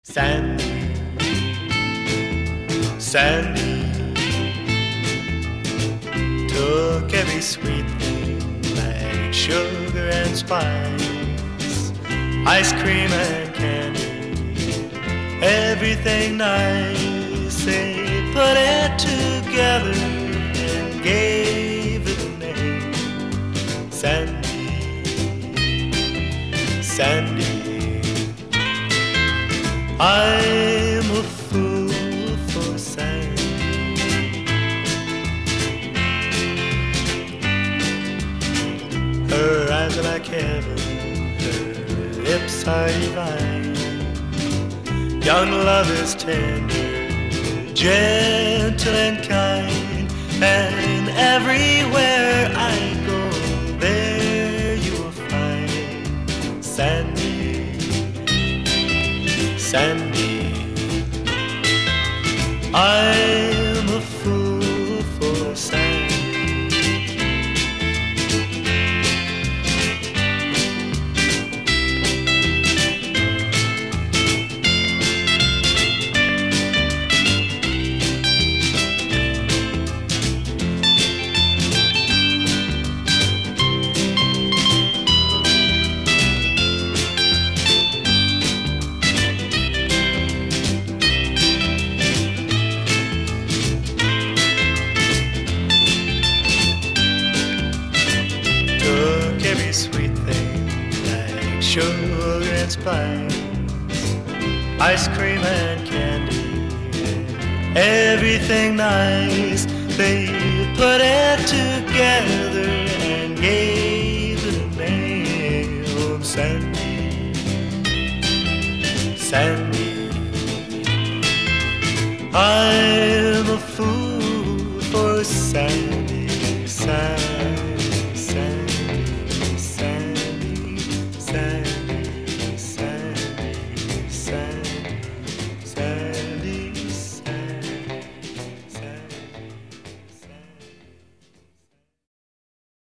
Sandy, Sandy took every sweet thing like sugar and spice, ice cream and candy, everything nice. They put it together and gave it a name. Sandy, Sandy. I'm a fool for Sandy. Her eyes are like heaven, her lips are divine. Young love is tender, gentle and kind, and everywhere I go, there you will find Sandy. Sandy, I'm a fool for Sandy. Every sweet thing like sugar and spice, ice cream and candy, everything nice. They put it together and gave it a name. Oh, Sandy, Sandy, I'm a fool for Sandy.